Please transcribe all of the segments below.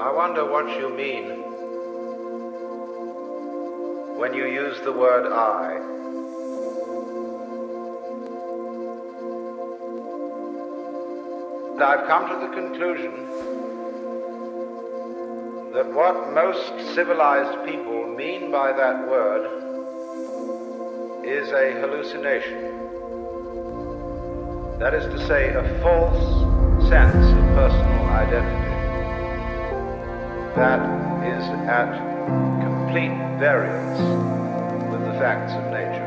I wonder what you mean when you use the word I. And I've come to the conclusion that what most civilized people mean by that word is a hallucination. That is to say, a false sense of personal identity that is at complete variance with the facts of nature.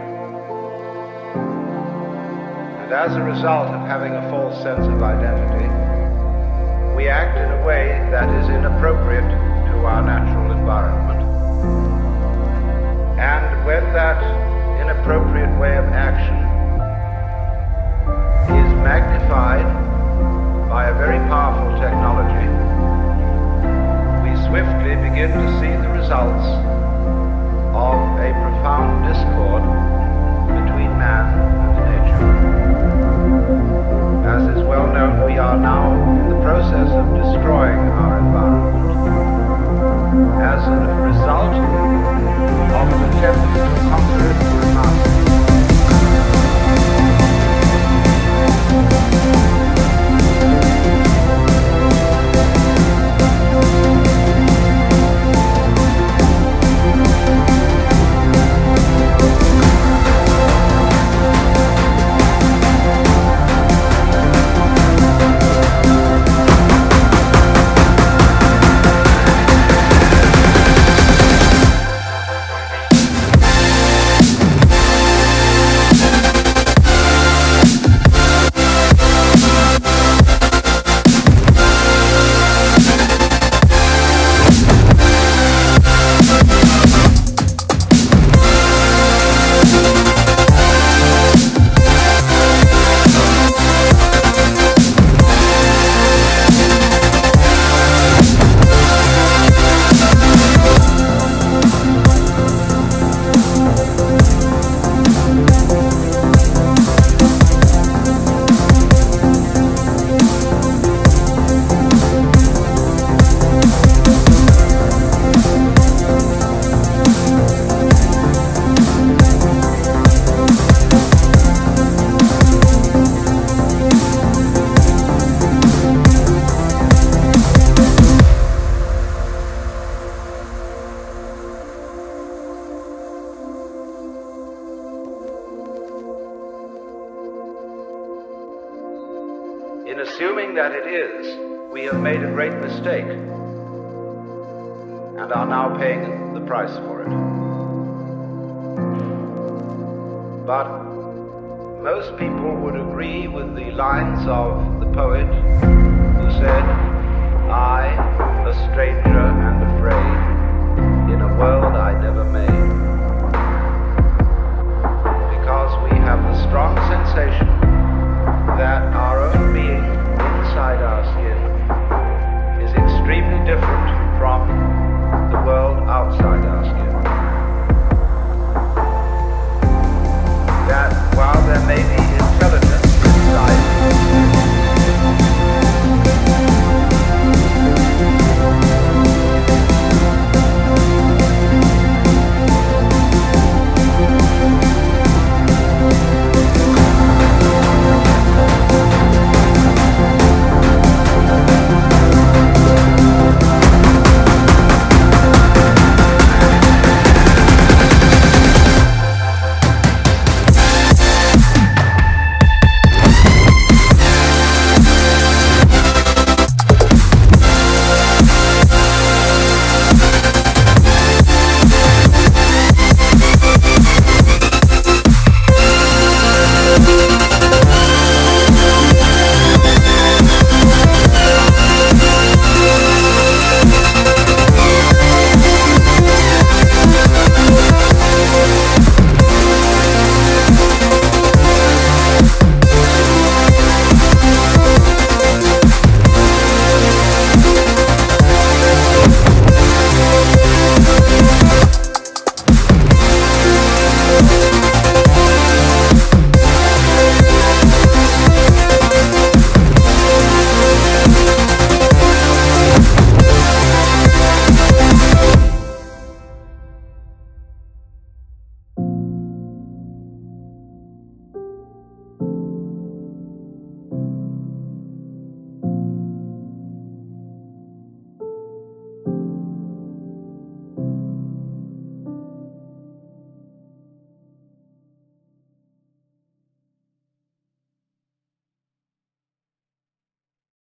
And as a result of having a false sense of identity, we act in a way that is inappropriate to our natural environment. And when that inappropriate way of action is magnified by a very powerful technology, we swiftly begin to see the results of a profound discord between man and nature. As is well known, we are now in the process of destroying our environment as a result of an attempt to conquer it and master it. In assuming that it is, we have made a great mistake and are now paying the price for it. But most people would agree with the lines of the poet who said, I, a stranger